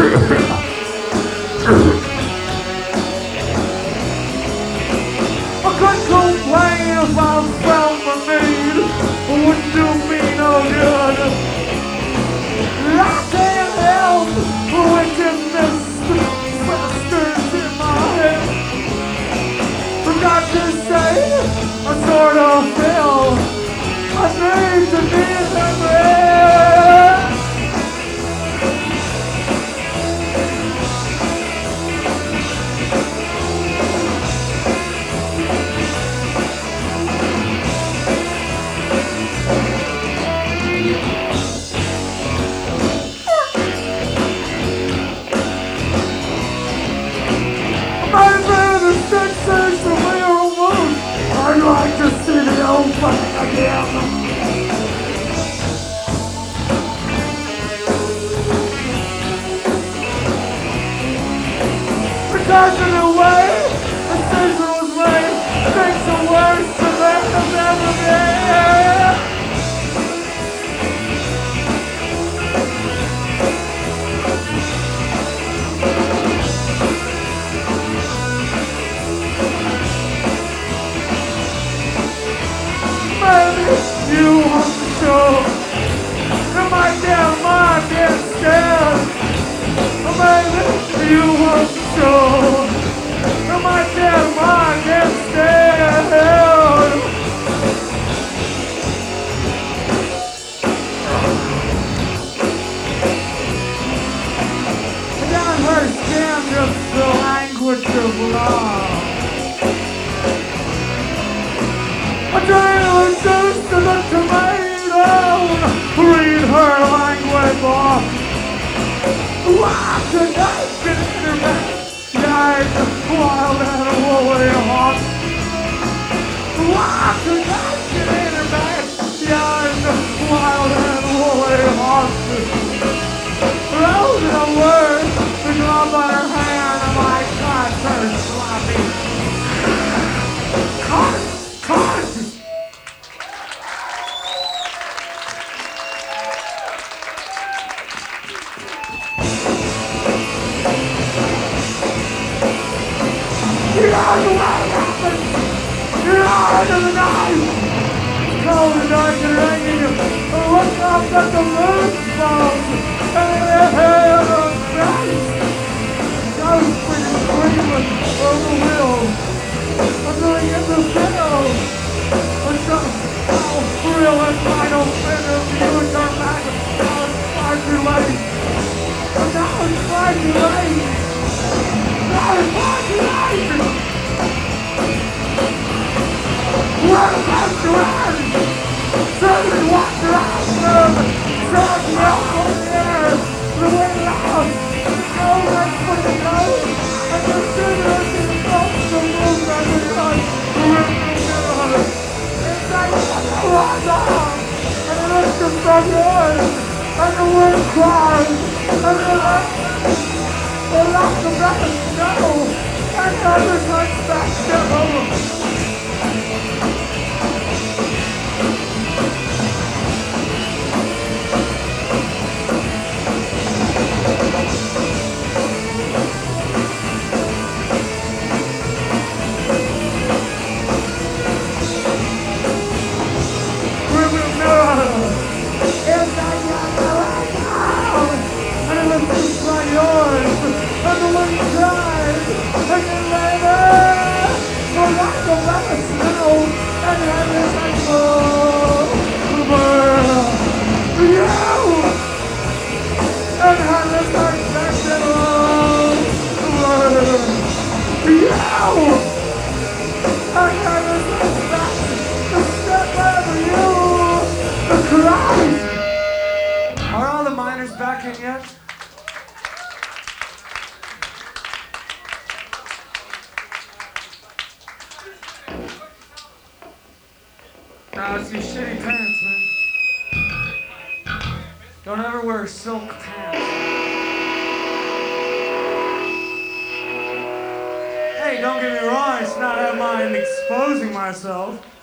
I couldn't complain if I found my need. It wouldn't do me no good. I can't help the wickedness festers in my head. Forgot to say, I sort of feel I need to be the man. I'd like to see the old thing again. Because of the way the decision was made, things are worse than they have ever been. You want to show that my damn mind gets scared. Maybe you want to show that my damn mind gets scared. Down her skin just the language of love. I dream juice to the tomato. Read her language off. Why could I get in her back? Yard, wild and woolly hawk. Why could I get in her back? Yard, wild and woolly hawk. Rose in a word, the glove on her hand, and my God turned sloppy. Caught! Get out of the way, happens! Get out of the night! It's cold and dark and raining. Look up at the moon falls. And the hair of Christ. Ghosting and screaming over the hills. I'm going in the field. I'm real and final figure for you and your back. Now it's far too late. Now it's far too late. Now it's far too late. What about your eyes? Certainly watch your eyes move. Drag me out on the air. The way out. Go right for the nose. And consider it the thoughts of moon that we like. It's like a rise on. And it looks just so good. And the wind cries. And the lack of that snow. And the other touch back down. Are all the miners back in yet? Nah, it's these shitty pants, man. Don't ever wear silk pants. Hey, don't get me wrong, it's not out of mind exposing myself.